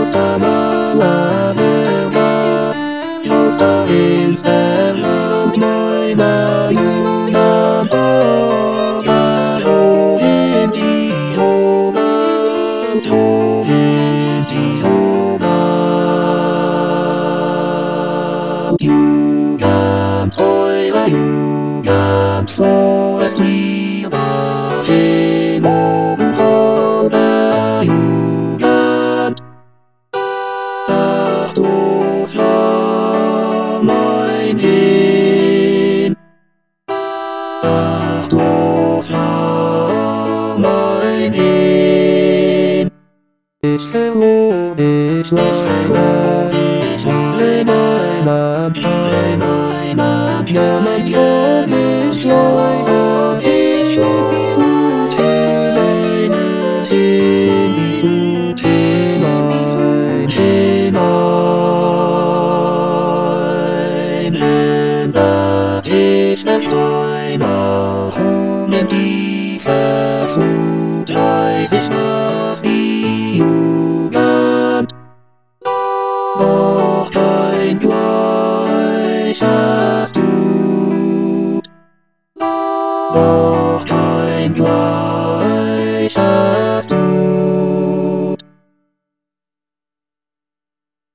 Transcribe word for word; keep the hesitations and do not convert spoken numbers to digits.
Mała zerwa, zostaje ze mną moja juna poza roziem ci chowam, roziem ci chowam. Jugend, eure Jugend, so ist lieber in oben oder Jugend. Ach, du Schau, mein Sinn. Ach, du Schau, mein Sinn. Ich will, ich will, ich will in einer Schein, einer Schein, ich weiß, ich will hinein, in die Flut hinein, hinein. Ändert sich der Stein auch in tiefer Flut, weiß ich, dass die Jugend noch kein Gleiches tut, noch kein Gleiches.